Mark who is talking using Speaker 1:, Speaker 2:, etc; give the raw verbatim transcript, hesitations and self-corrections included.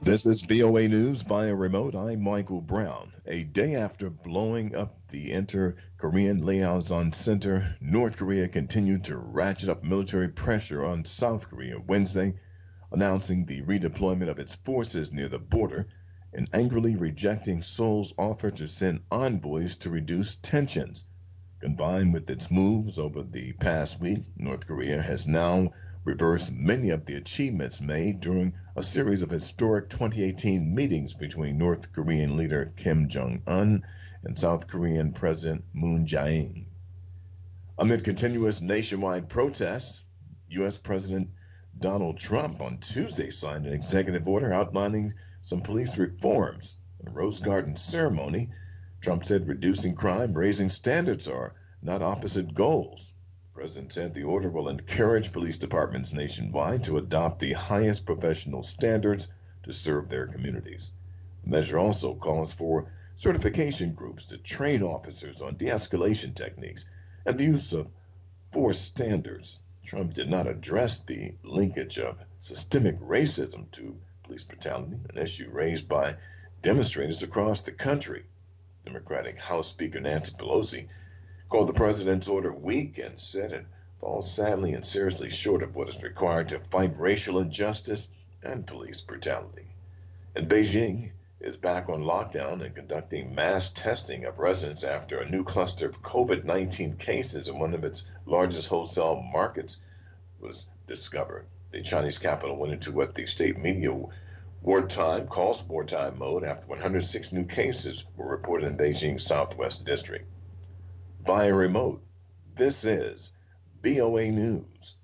Speaker 1: This is V O A News via remote. I'm Michael Brown. A day after blowing up the inter-Korean liaison center, North Korea continued to ratchet up military pressure on South Korea Wednesday, announcing the redeployment of its forces near the border and angrily rejecting Seoul's offer to send envoys to reduce tensions. Combined with its moves over the past week, North Korea has now reversed many of the achievements made during a series of historic twenty eighteen meetings between North Korean leader Kim Jong un and South Korean President Moon Jae-in. Amid continuous nationwide protests, U S. President Donald Trump on Tuesday signed an executive order outlining some police reforms. In a Rose Garden ceremony, Trump said reducing crime, raising standards are not opposite goals. The president said the order will encourage police departments nationwide to adopt the highest professional standards to serve their communities. The measure also calls for certification groups to train officers on de escalation techniques and the use of force standards. Trump did not address the linkage of systemic racism to police brutality, an issue raised by demonstrators across the country. Democratic House Speaker Nancy Pelosi called the president's order weak and said it falls sadly and seriously short of what is required to fight racial injustice and police brutality. And Beijing is back on lockdown and conducting mass testing of residents after a new cluster of COVID nineteen cases in one of its largest wholesale markets was discovered. The Chinese capital went into what the state media wartime calls wartime mode after one hundred six new cases were reported in Beijing's southwest district. Via remote, this is V O A News.